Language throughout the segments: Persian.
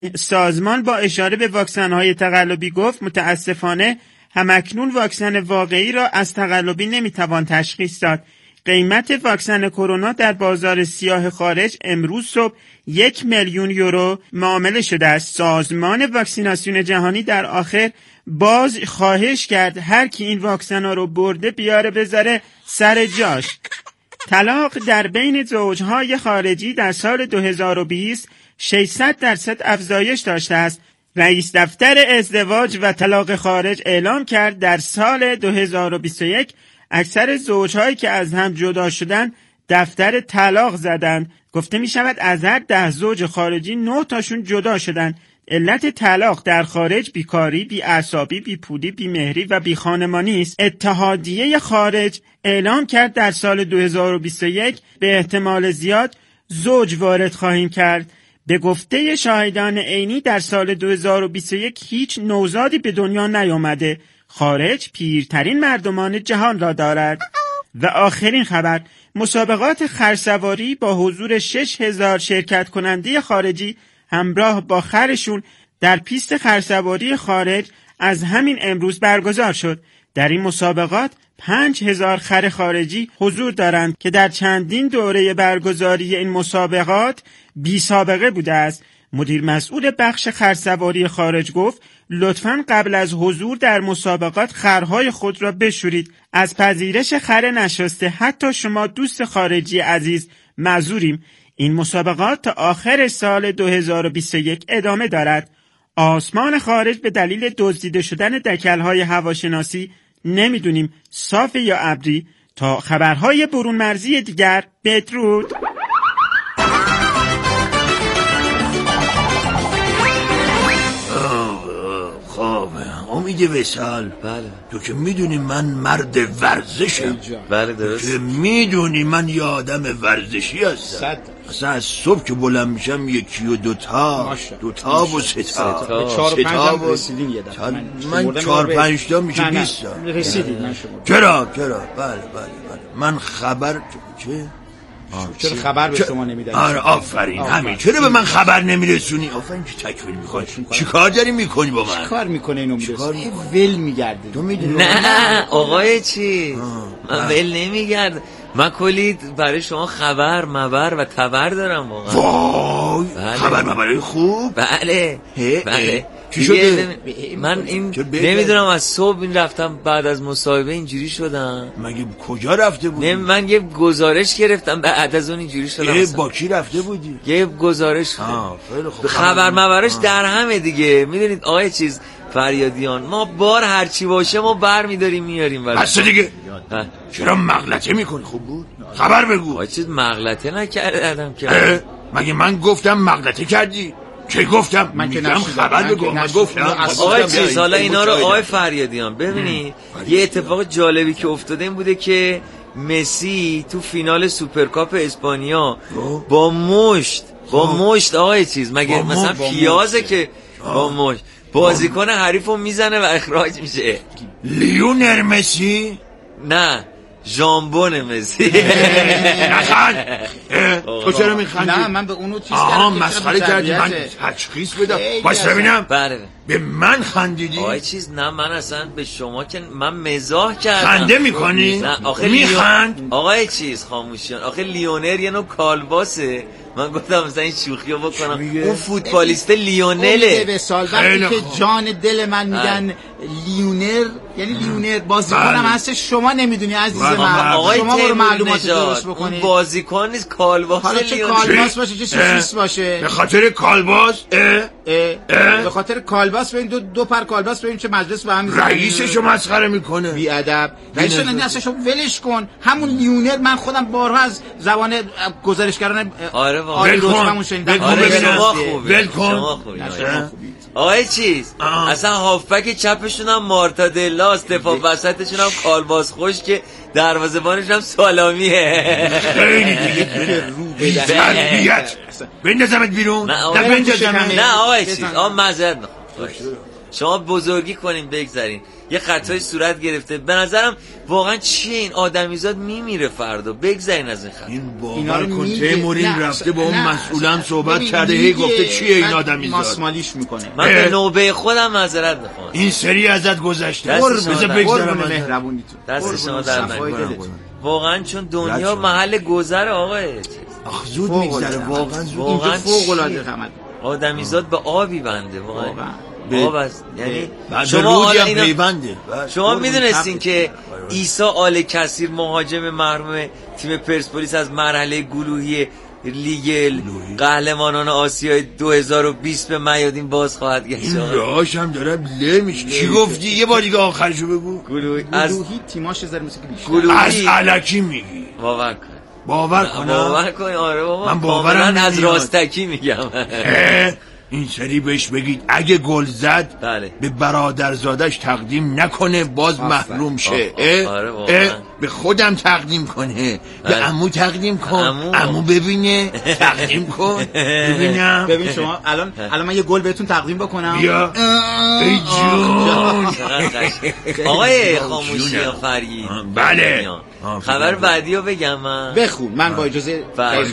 سازمان با اشاره به واکسن‌های تقلبی گفت متاسفانه همکنون واکسن واقعی را از تقلبی نمیتوان تشخیص داد. قیمت واکسن کرونا در بازار سیاه خارج امروز صبح 1 میلیون یورو معامله شده است. سازمان واکسیناسیون جهانی در آخر باز خواهش کرد هر کی این واکسن ها رو برده بیاره بذاره سر جاش. طلاق در بین زوجهای خارجی در سال 2020 600% افزایش داشته است. رئیس دفتر ازدواج و طلاق خارج اعلام کرد در سال 2021 اکثر زوجهایی که از هم جدا شدند دفتر طلاق زدند. گفته می شود از هر 10 زوج خارجی 9 تاشون جدا شدند. علت طلاق در خارج بیکاری، بی‌اعصابی، بی‌پولی، بی‌مهری و بی‌خانمانی است. اتحادیه خارج اعلام کرد در سال 2021 به احتمال زیاد زوج وارد خواهیم کرد. به گفته شاهدان عینی در سال 2021 هیچ نوزادی به دنیا نیامده. خارج پیرترین مردمان جهان را دارد. و آخرین خبر، مسابقات خرسواری با حضور 6000 شرکت کننده خارجی همراه با خرشون در پیست خرسواری خارج از همین امروز برگزار شد. در این مسابقات 5000 خر خارجی حضور دارند که در چندین دوره برگزاری این مسابقات بی سابقه بوده است. مدیر مسئول بخش خرسواری خارج گفت لطفاً قبل از حضور در مسابقات خرهای خود را بشورید. از پذیرش خر نشسته حتی شما دوست خارجی عزیز معذوریم. این مسابقات تا آخر سال 2021 ادامه دارد. آسمان خارج به دلیل دزدیده شدن دکل‌های هواشناسی نمیدونیم صاف یا ابری. تا خبرهای برون مرزی دیگر بدرود. امید وصال. بله. تو که میدونی من مرد ورزشم. بله درست. که میدونی من یه آدم ورزشی هستم. اصلا از صبح که بلند میشم 1 و 2 تا 2 تا و 3 تا 4 و 5 تا رسیدیم یه دفعه. من 4-5 تا میشه 20 تا رسیدیم. من شما چرا بله من خبر چرا خبر به شما نمیدن؟ آره آفرین همین. چرا به من خبر نمیرسونی؟ آفرین که تکمیل میکنی. چیکار داری میکنی با من؟ چیکار میکنه اینو میرسونه؟ ول میگرده. تو میدونی؟ نه آقای چی من ول نمیگرد. من کلی برای شما خبر مبر و تبر دارم واقعا. وای بله. خبر مبرای خوب. بله بله. چی شده؟ من این نمیدونم از صبح این رفتم بعد از مصاحبه اینجوری شدم. مگه کجا رفته بودی؟ من یه گزارش گرفتم بعد از اون اینجوری شدم. با کی رفته بودی؟ یه گزارش خبر مبرش در همه دیگه. میدونید آقای چیز فریادیان ما بار هرچی باشه ما بر میداریم میاریم. بس دیگه چرا مغلطه میکنی؟ خوب بود خبر بگو. آقای چیز مغلطه نکردم که. مگه من گفتم مغلطه کردی؟ چه گفتم؟ من که میگم خبر بگو. من گفتم آقای چیز حالا اینا رو آقای فریادیان ببینید یه اتفاق جالبی که افتاده این بوده که مسی تو فینال سوپرکاپ اسپانیا با مشت آقای چیز مگه مثلا پیازه که با مشت بازیکن حریفو میزنه و اخراج میشه. لیونر مسی؟ نه ژامبون مسی. نخند. تو چرا میخندی؟ نه من به اونو چیز کردم. مسخره کردی. من تشخیص بدم. باش ببینم. بله به من خندیدی؟ آقای چیز نه من اصلا به شما که من مزاح کردم. خنده میکنی؟ نه آخه میخند. آقای چیز خاموشیان آخه لیونر یه نوع کالباسه. من گفتم مثلا این شوخیو بکنم. اون فوتبالیست لیونله. به سال وقتی که جان دل من میگن لیونر یعنی لیونر بازیکنم هست شما نمیدونی عزیز من. شما برو معلومات درست بکنید. اون بازیکن نیست کالباس. حالا چه کالباس باشه چه سوسیس باشه. به خاطر کالباس به خاطر کالباس ببین دو پر کالباس ببین چه مجلس به هم میزنه. رئیسشو مسخره میکنه. بی ادب. رئیس نه اصلا ولش کن. همون لیونر من خودم بارها از زبان گزارشگران آره واقعا شنیدم. ول کن. آقای چیز اصلا هافبک چپشون هم مارتادلاست دفاع وسطشون هم کالباس خوش که دروازه‌بانش هم سالامیه. خیلی دیگه بی تربیت. بندازمت بیرون. نه آقای چیز معذرت شما بزرگی کنین بگذارین. یه خطای صورت گرفته، به نظرم واقعا چیه این آدمیزاد میمیره فردا، بگذارین از این خط. این باور کن تیمورین رفته با اون مسئولم صحبت کرده، هی گفته چیه این آدمیزاد، ماسمالیش میکنه. من به نوبه خودم معذرت میخوام، این سری ازت گذشته، بذار بگذارم مهربونیتون، دست شما در نکنه واقعا، چون دنیا محل گذر آقای آخ زود میگذره، واقعا زود. اینجا فوق العاده خمد آدمیزاد به آبی بنده واقعا. آب است، یعنی شما میدونستین که عیسی آل کثیر مهاجم مرحوم تیم پرسپولیس از مرحله گروهی لیگ قهرمانان آسیای 2020 به میادین باز خواهد گشت. این راهاش هم داره له میشه. چی گفتی؟ یه بار دیگه آخرشو بگو. گروهی تیماش زر مثل از الکی میگی. باور کن. آره بابا، من باورم از راستکی میگم. این سری بهش بگید اگه گل زد به برادرزادش تقدیم نکنه، باز محروم شه. به خودم تقدیم کنه، به عمو تقدیم کن، عمو ببینه، تقدیم کن ببینم. ببین شما الان من یه گل بهتون تقدیم بکنم. بیا ای جون. آقای خاموشی فرید، بله خبر بعدی رو بگم من. بخون، من با اجازه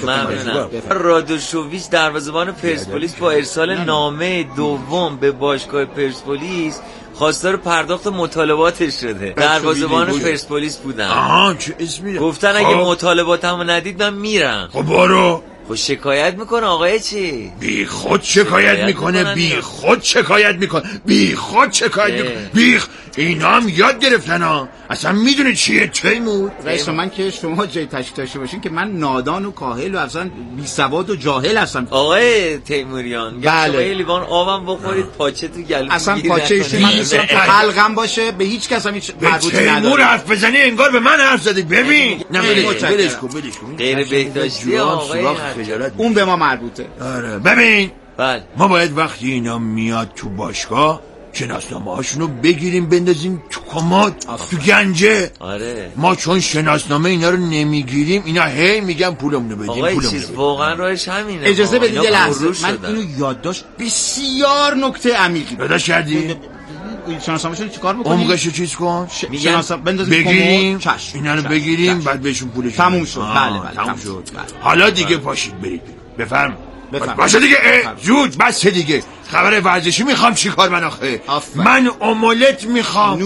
رادوشوویچ دروازه‌بان پرسپولیس با ارسال نامه دوم به باشگاه پرسپولیس خواستار پرداخت مطالباتش شده. دروازه‌بان پرسپولیس بودن. چه اسمی؟ گفتن اگه مطالباتمو ندید من میرم. خب برو. خب شکایت میکنه آقای چی؟ بی خود شکایت میکنه، بی خود شکایت میکنه، بی خود شکایت میکنه. اینا هم یاد گرفتن ها. اصلا میدونه چیه تیمور؟ رئیس من که شما جای تشکیل داشته باشین که من نادان و کاهل و اصلا بی سواد و جاهل هستم. آقای تیموریان، بله. شما یه لیوان آبم بخورید پاچه تو گلو اصلا پاچه‌ش من دوستم حلقم باشه، به هیچ کس هم هیچ مربوطی نداره. تیمور حرف بزنی انگار به من حرف زدی. ببین نه ولش کن غیر بهداشتی آقای اون به ما مربوطه. آره ببین بله، ما باید وقتی اینا میاد تو باشگاه شناسنامه هاشونو بگیریم بندازیم تو کمد، تو گنجه. آره ما چون شناسنامه اینا رو نمیگیریم، اینا هی میگن پولمونو بدیم. آقای چیز واقعا راهش همینه. اجازه بدید یه لحظه من اینو یادداشت بسیار نکته عمیقی یادداشت کردی؟ شناسنامه‌شون چیکار می‌کنی؟ عمقشو چیز کن. شناسنامه بندازیم بگیریم، اینا رو بگیریم، بعد بهشون پولش تموم شد. بله تموم شد. حالا دیگه پاشید برید. بفرم. باشه دیگه. زود بس دیگه. خبر ورزشی میخوام. چیکار من آخه؟ من امولت میخوام.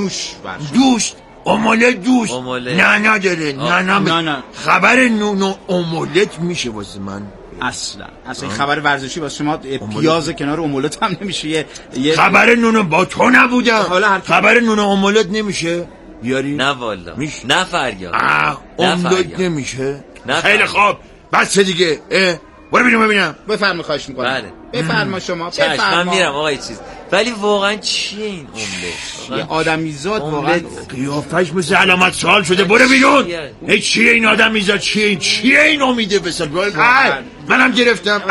دوست امولت دوست. نه نداره. نه خبر نون امولت میشه واسه من. اصلا این خبر ورزشی واسه شما پیاز کنار امولت هم نمیشه. یه خبر نون با تو نبودم. خبر نون امولت نمیشه بیاری؟ نه والا نه فریاد. امولت نمیشه. خیلی خوب بس دیگه. برو ببینم. بفرما خواهش میکنم. بله بفرما شما. من میرم آقای چیز. ولی واقعا چیه این امله؟ یه آدمیزاد واقعا قیافش مثل علامت سوال شده. برو بیرون. چیه این آدمیزاد؟ چیه این امیده بسال؟ منم گرفتم.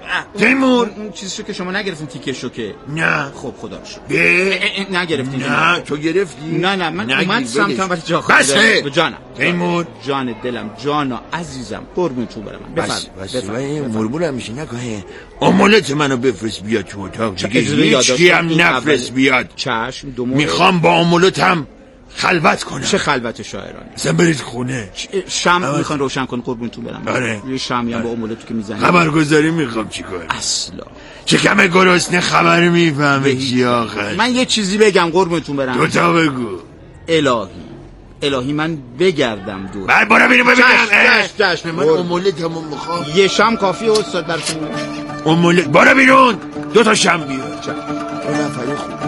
تیمور اون چیزشو که شما نگرفتین، تیکشو که نه. خب خدا رو شکر نگرفتین. نه تو گرفتی. نه من اومد سمتم ولی جا خود. بسه جانم تیمور، جان دلم، جانا عزیزم، قربونتون برم. بفرمایید. مرمورم میشه نگاه. امولت منو بفرست بیاد تو اتاق دیگه. هیچکی هم نفرست بیاد. چشم. میخوام با امولتم خلوت کنم. چه خلوت شاعرانه. اصلا برید خونه. شمع میخوان روشن کن قربونتون برم. آره. یه شمعی هم با امولتو که میزنی. خبرگزاری میخوام چیکار؟ اصلا چه کمه گرسنه خبر میفهمه چی آخر. من یه چیزی بگم قربونتون برم. دوتا بگو. الهی من بگردم دور. بعد برو ببینم. جشن من امولتمو میخوام. یه شم کافیه استاد براتون. امولت برو بیرون. 2 شم بیار. 2 نفری خوبه.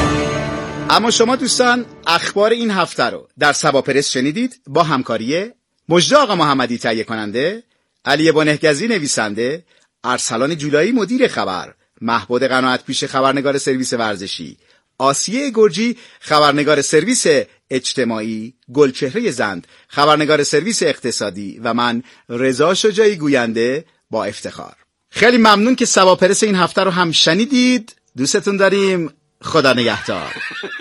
اما شما دوستان اخبار این هفته رو در سبا پرس شنیدید با همکاری مجده آقا محمدی تهیه کننده، علی بنهگزی نویسنده، ارسلان جولایی مدیر خبر، محبود قناعت پیش خبرنگار سرویس ورزشی، آسیه گرجی خبرنگار سرویس اجتماعی، گلچهره زند خبرنگار سرویس اقتصادی و من رضا شجاعی گوینده با افتخار. خیلی ممنون که سواپرس این هفته رو هم شنیدید. دوستتون داریم. خدا نگهدار.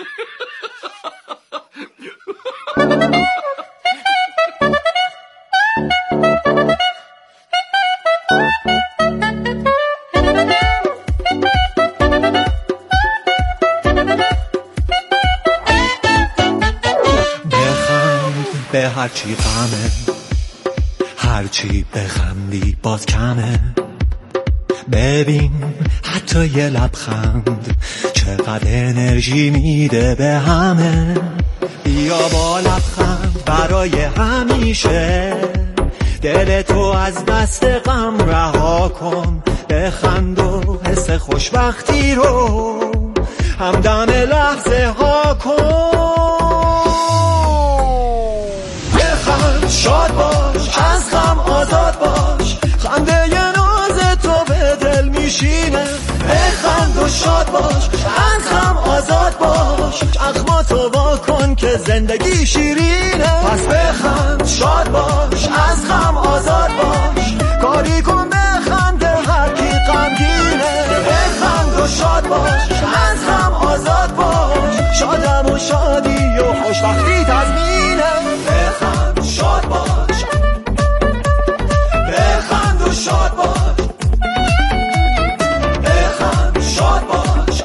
به هرچی غمه، هرچی بخندی باز کمه. ببین حتی یه لبخند چقدر انرژی میده به همه. بیا با لبخند برای همیشه، دل تو از دست غم رها کن. بخند و حس خوشبختی رو همدم لحظه ها کن. شاد باش، از غم آزاد باش، خنده ی ناز تو به دل میشینه. بخند و شاد باش، از غم آزاد باش، چشماتو وا کن که زندگی شیرینه. پس بخند شاد باش، از غم آزاد باش، کاری کن بخند هر کی غمگینه. بخند و شاد باش، از غم آزاد باش، شادم و شادی و خوشبختی تضمینه. بخند شاد باش، بخند و شاد باش، بخند شاد باش،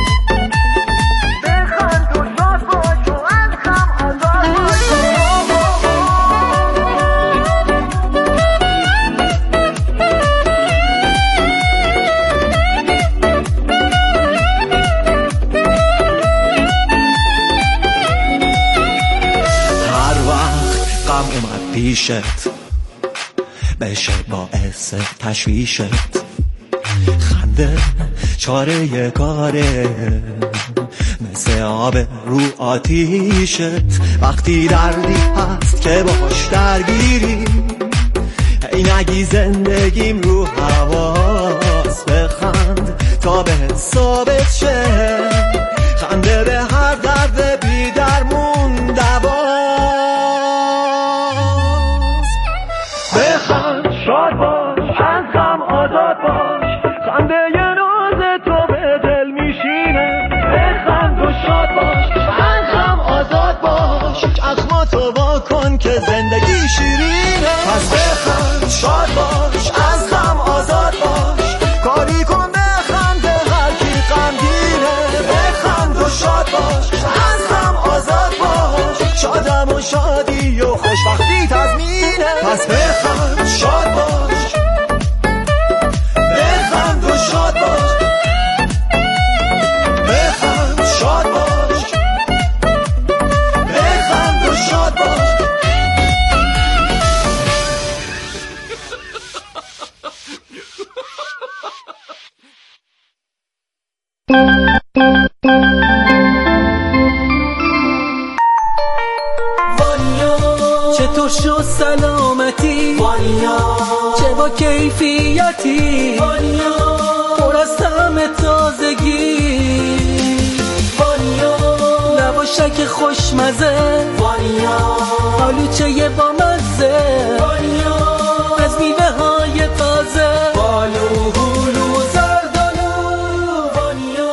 بخند و شاد باش و از غم آزاد باش. هر وقت غم اومد پیشت بشه باعث تشویشت، خنده چاره کاره مثل آب رو آتیشت. وقتی دردی هست که باش درگیری، ای نگی زندگیم رو حواس. بخند تا به ثابت شه، خنده به هر درد بی درمون دواست. بخند شاد باش، از غم آزاد باش، خنده ی ناز تو به دل میشینه. بخند و شاد باش، از غم آزاد باش، چشماتو وا کن که زندگی شیرینه. پس بخند شاد باش، از غم آزاد باش، کاری کن بخند هر کی غمگینه. بخند و شاد باش، از غم آزاد باش، شادم و شادی و خوشبختی تضمینه. پس بخند شاد باش، بخند و شاد باش، بخند شاد باش، بخند و شاد باش. چطور شو سلامتی وانیا، چه با کیفیتی وانیا، پر از طعم تازگی وانیا، لواشک خوشمزه وانیا، آلوچه با مزه وانیا، از میوه های تازه، بالو هلو زردالو وانیا.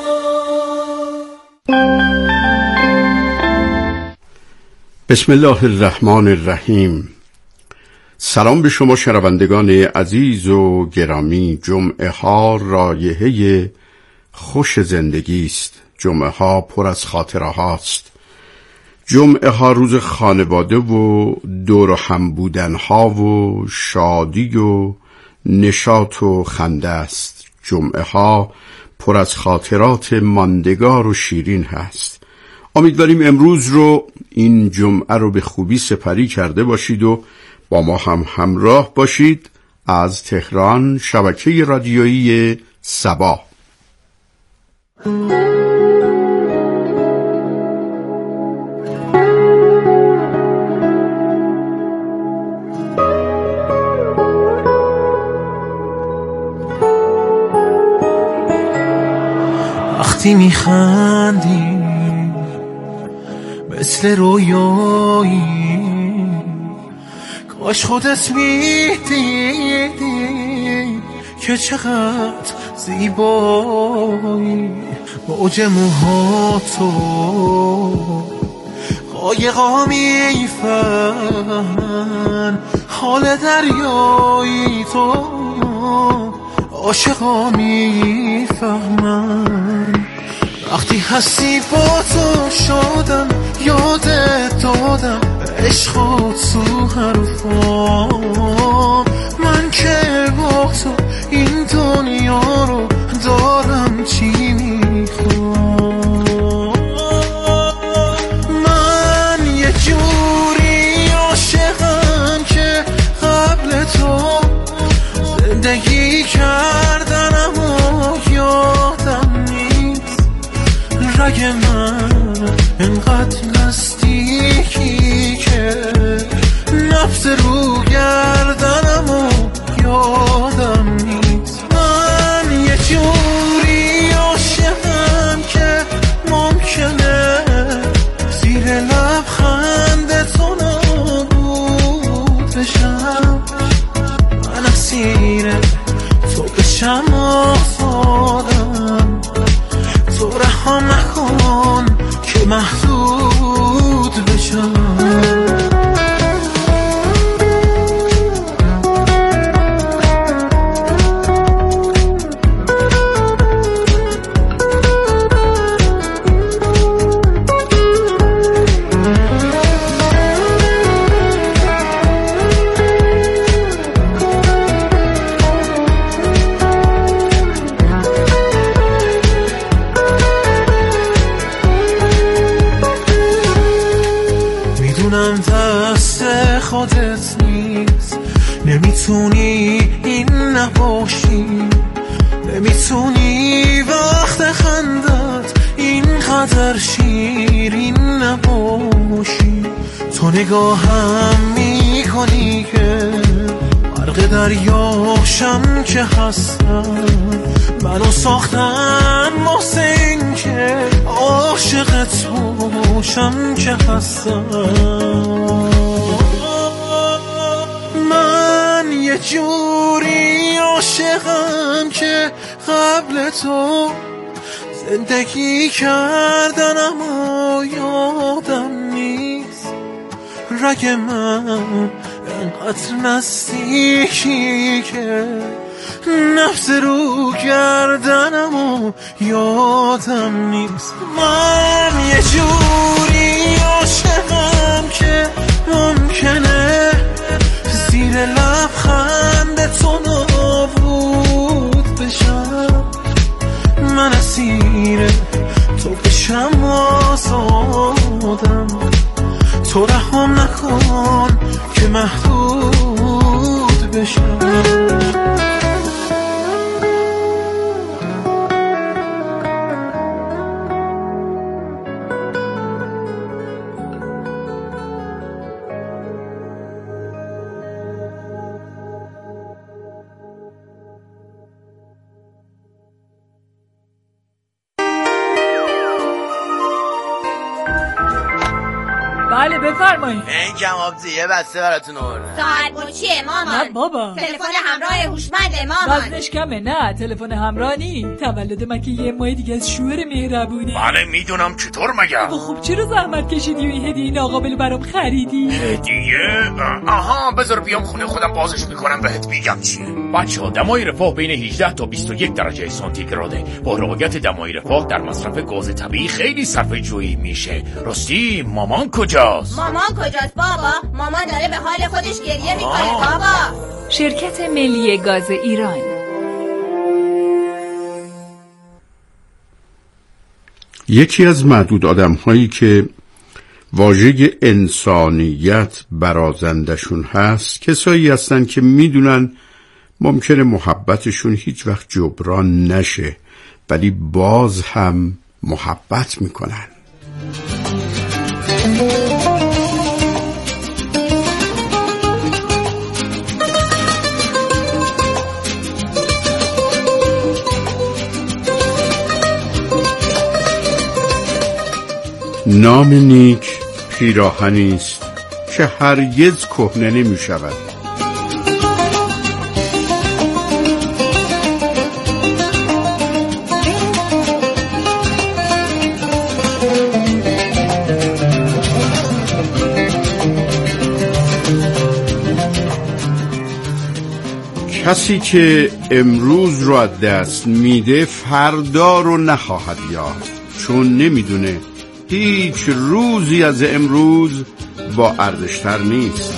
بسم الله الرحمن الرحیم. سلام به شما شنوندگان عزیز و گرامی. جمعه ها رایحه خوش زندگی است. جمعه ها پر از خاطره هاست. جمعه ها روز خانواده و دور و هم بودن ها و شادی و نشاط و خنده است. جمعه ها پر از خاطرات ماندگار و شیرین هست. امیدواریم امروز رو، این جمعه رو به خوبی سپری کرده باشید و با ما هم همراه باشید. از تهران، شبکه رادیویی سبا. وقتی میخندی مثل رویایی، کاش خودت میدیدی که چقدر زیبایی. موج موهاتو قایقا میفهمن، حال دریایی تو عاشقا میفهمن. وقتی هستی با تو شدم، یادت دادم عشق تو حرفام. من که با تو این دنیا رو دارم چی میخوام. من یه جوری عاشقم که قبل تو زندگی کردنم و یادم نیست. رگ من انقدر نزدیکی که نفس رو گردنم و یادم نیست. من یه جوری عاشقم که ممکنه زیر لبخند تو نابود بشم. من اسیر تو بشم آزادم، تو رحم نکن که محدود بشم. خودت نیست، نمیتونی این نباشی، نمیتونی وقت خندت اینقدر شیرین نباشی. تو نگاهم میکنی که غرق دریاشم که هستم. منو ساختن واسه این که عاشقت باشم که هستم. من یه جوری عاشقم که قبل تو زندگی کردنم و یادم نیست. رگ من انقدر نزدیکی که نفس رو گردنم و یادم نیست. من یه جوری عاشقم که ممکنه زیر لبخند تو نابود بشم. من اسیر تو بشم آزادم، تو رحم نکن که محدود بشم. بله بفرمایید. این کمابزی یه بسته براتون آوردم. ساعت مچیه مامان؟ نه بابا، تلفن همراه هوشمنده مامان. وزنش کمه. نه تلفن همراه نی. تولد من که یه ماه دیگه از شوهر مهربونه. بله میدونم، چطور مگه؟ خب چرا زحمت کشیدی و این هدیه ناقابل برام خریدی؟ هدیه؟ آها بذار بیام خونه خودم بازش میکنم بهت میگم چیه. بچه‌ها دمای رفاه بین 18 تا 21 درجه سانتیگراده. با رعایت دمای رفاه در مصرف گاز طبیعی خیلی صرفه جویی میشه. راستی مامان کجاست؟ مامان کجاست بابا؟ مامان داره به حال خودش گریه میکنه بابا. شرکت ملی گاز ایران. یکی از معدود آدم‌هایی که واژه انسانیت برازندشون هست کسایی هستن که میدونن ممکنه محبتشون هیچ وقت جبران نشه ولی باز هم محبت میکنن. نام نیک پیراهنی است که هرگز کهنه نمی شود. کسی که امروز رو از دست میده فردا رو نخواهد یافت، چون نمیدونه هیچ روزی از امروز با ارزشتر نیست.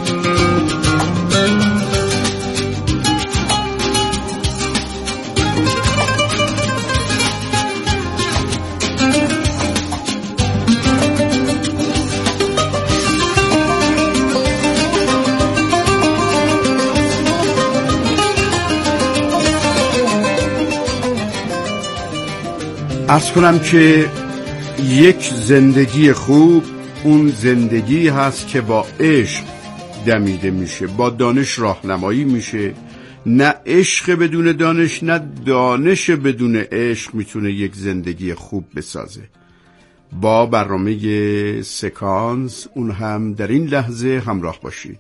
عرض کنم که یک زندگی خوب اون زندگی هست که با عشق دمیده میشه، با دانش راهنمایی میشه. نه عشق بدون دانش، نه دانش بدون عشق میتونه یک زندگی خوب بسازه. با برنامه سکانس اون هم در این لحظه همراه باشید.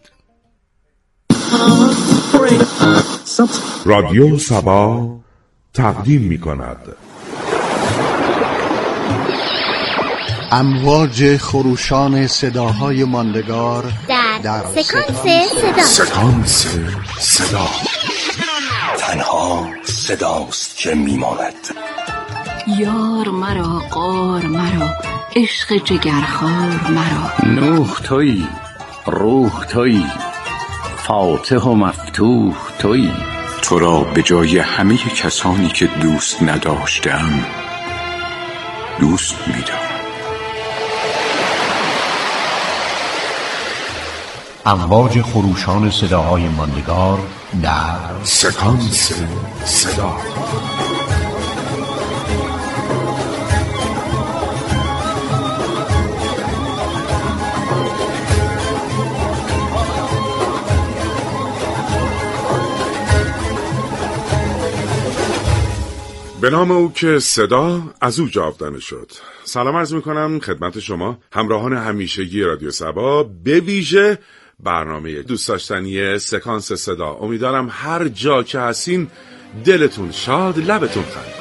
رادیو سبا تقدیم میکند امواج خروشان صداهای ماندگار در سکانس صدا. تنها صداست که میماند. یار مرا قار مرا عشق جگرخوار مرا. نوح تویی، روح تویی، فاتح و مفتوح تویی. تو را به جای همه کسانی که دوست نداشتم دوست می‌دارم. امواج خروشان صداهای ماندگار در سکانس صدا. به نام او که صدا از او جاودانه شد. سلام عرض میکنم خدمت شما همراهان همیشگی رادیو سبا، به ویژه برنامه دوست داشتنی سکانس صدا. امیدوارم هر جا که هستین دلتون شاد، لبتون خندان.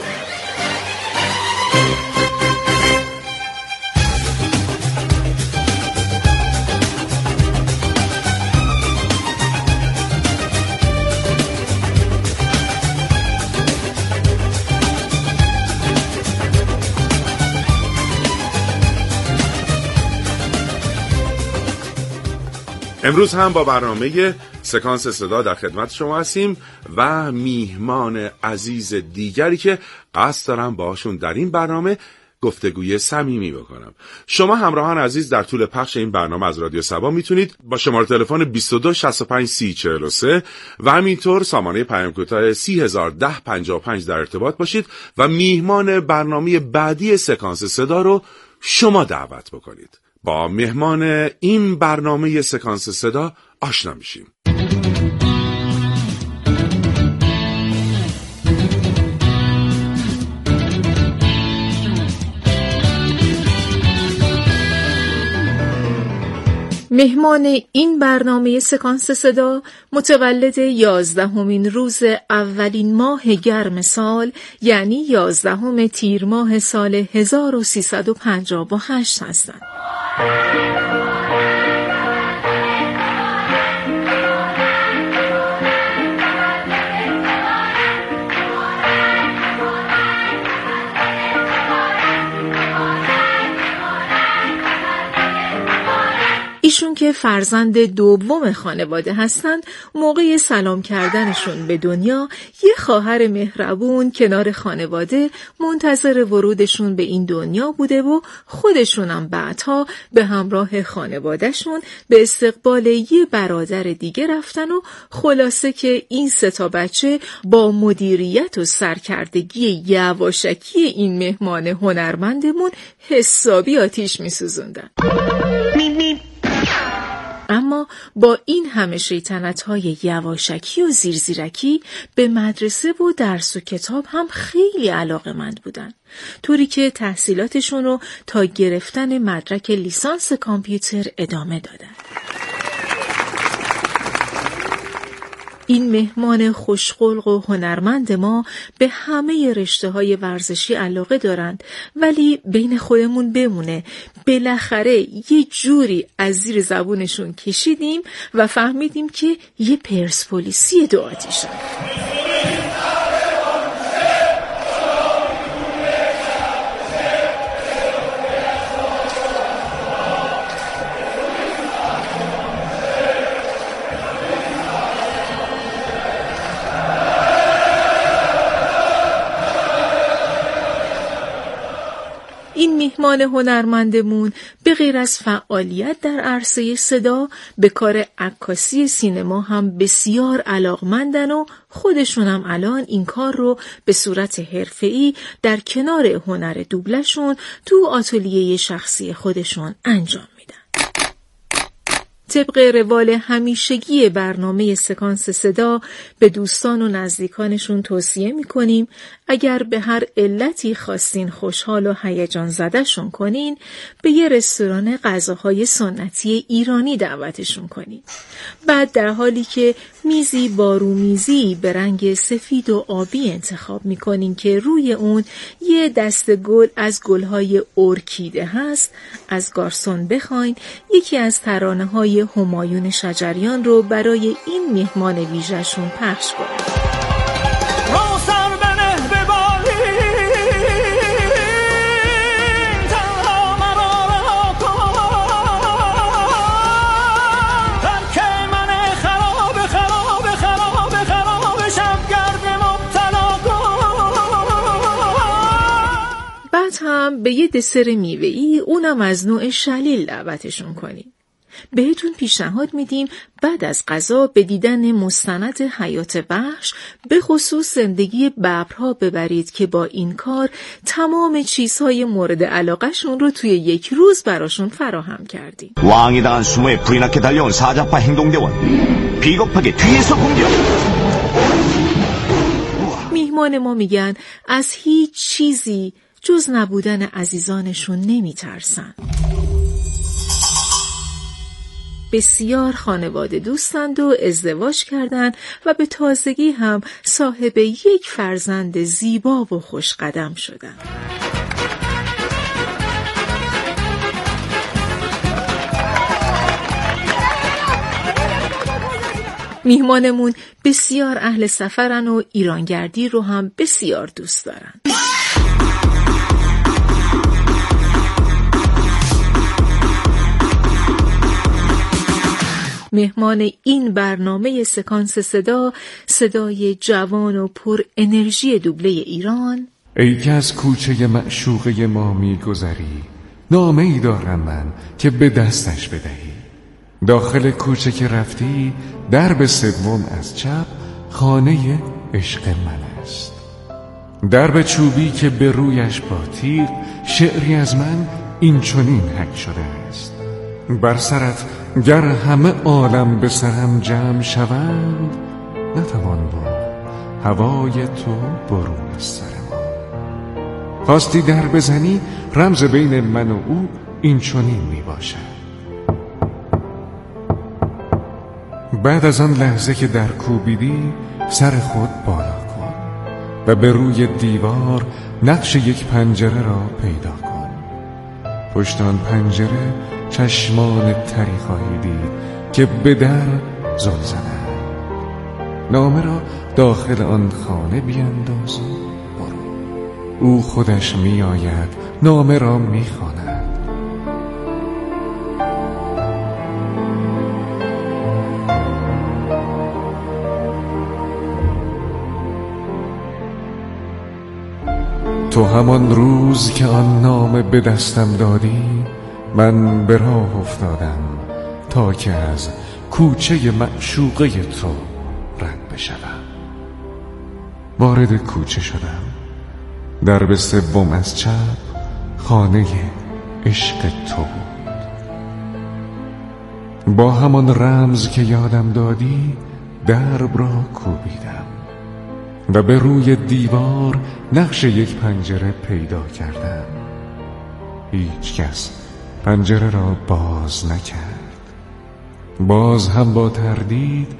امروز هم با برنامه سکانس صدا در خدمت شما هستیم و میهمان عزیز دیگری که قصد دارم باشون در این برنامه گفتگوی صمیمی بکنم. شما همراهان عزیز در طول پخش این برنامه از رادیو سبا میتونید با شماره تلفن 22 65 30 43 و همینطور سامانه پیام کوتاه 301055 در ارتباط باشید و میهمان برنامه بعدی سکانس صدا رو شما دعوت بکنید. با مهمان این برنامه سکانس صدا آشنا میشیم. مهمان این برنامه سکانس صدا متولد 11مین روز اولین ماه گرم سال، یعنی 11 تیر ماه سال 1358 هستند. ایشون که فرزند دوم خانواده هستند، موقع سلام کردنشون به دنیا یه خواهر مهربون کنار خانواده منتظر ورودشون به این دنیا بوده و خودشونم بعدها به همراه خانوادهشون به استقبال یه برادر دیگه رفتن و خلاصه که این 3 بچه با مدیریت و سرکردگی یواشکی این مهمان هنرمندمون حسابی آتیش می‌سوزوندن. اما با این همه شیطنت‌های یواشکی و زیرزیرکی به مدرسه و درس و کتاب هم خیلی علاقه‌مند بودن، طوری که تحصیلاتشون رو تا گرفتن مدرک لیسانس کامپیوتر ادامه دادن. این مهمان خوشخلق و هنرمند ما به همه رشته‌های ورزشی علاقه دارند، ولی بین خودمون بمونه بالاخره یه جوری از زیر زبونشون کشیدیم و فهمیدیم که یه پرسپولیسی 2 آتیشن. این میهمان هنرمندمون به غیر از فعالیت در عرصه صدا به کار عکاسی سینما هم بسیار علاقمندن و خودشون هم الان این کار رو به صورت حرفه‌ای در کنار هنر دوبلشون تو آتلیه شخصی خودشون انجام میدن. طبق روال همیشگی برنامه سکانس صدا به دوستان و نزدیکانشون توصیه میکنیم اگر به هر علتی خواستین خوشحال و هیجان زدهشون کنین به یه رستوران غذاهای سنتی ایرانی دعوتشون کنین. بعد در حالی که میزی با رومیزی به رنگ سفید و آبی انتخاب میکنین که روی اون یه دسته گل از گلهای ارکیده هست، از گارسون بخواین یکی از ترانه‌های همایون شجریان رو برای این میهمان ویژه‌شون پخش کنید. هم به یه دسر میوه‌ای اونم از نوع شلیل دعوتشون کنیم. بهتون پیشنهاد میدیم بعد از غذا به دیدن مستند حیات وحش به خصوص زندگی ببرها ببرید که با این کار تمام چیزهای مورد علاقهشون رو توی یک روز براشون فراهم کردیم. 왕이 당한 수모에 불이 나게 달려온 사자파 행동대원 비겁하게 뒤에서 공격. میهمان ما میگن از هیچ چیزی جز نبودن عزیزانشون نمیترسن. بسیار خانواده دوستند و ازدواج کردند و به تازگی هم صاحب یک فرزند زیبا و خوشقدم شدند. میهمانمون بسیار اهل سفرن و ایرانگردی رو هم بسیار دوست دارن. مهمان این برنامه سکانس صدا، صدای جوان و پر انرژی دوبله ایران. ای که از کوچه معشوقه ما میگذری، نامه ای دارم من که به دستش بدهی. داخل کوچه که رفتی، درب سوم از چپ خانه عشق من است. درب چوبی که به رویش با تیغ شعری از من این چنین حک شده است. بر سرت گر همه عالم به سرم جمع شوند، نتوان با هوای تو برون از سر ما. خواستی در بزنی، رمز بین من و او این چنین می باشد. بعد از آن لحظه که در کوبیدی، سر خود بالا کن و به روی دیوار نقش یک پنجره را پیدا کن. پشت آن پنجره چشمان تری خواهی دید که به در زل زنند. نامه را داخل آن خانه بینداز و برو. او خودش می آید، نامه را می خواند. تو همان روز که آن نامه به دستم دادی، من به راه افتادم تا که از کوچه معشوقه تو رد بشوم. وارد کوچه شدم. درب سوم از چپ خانه عشق تو بود. با همان رمز که یادم دادی درب را کوبیدم و به روی دیوار نقش یک پنجره پیدا کردم. هیچ کس پنجره را باز نکرد. باز هم با تردید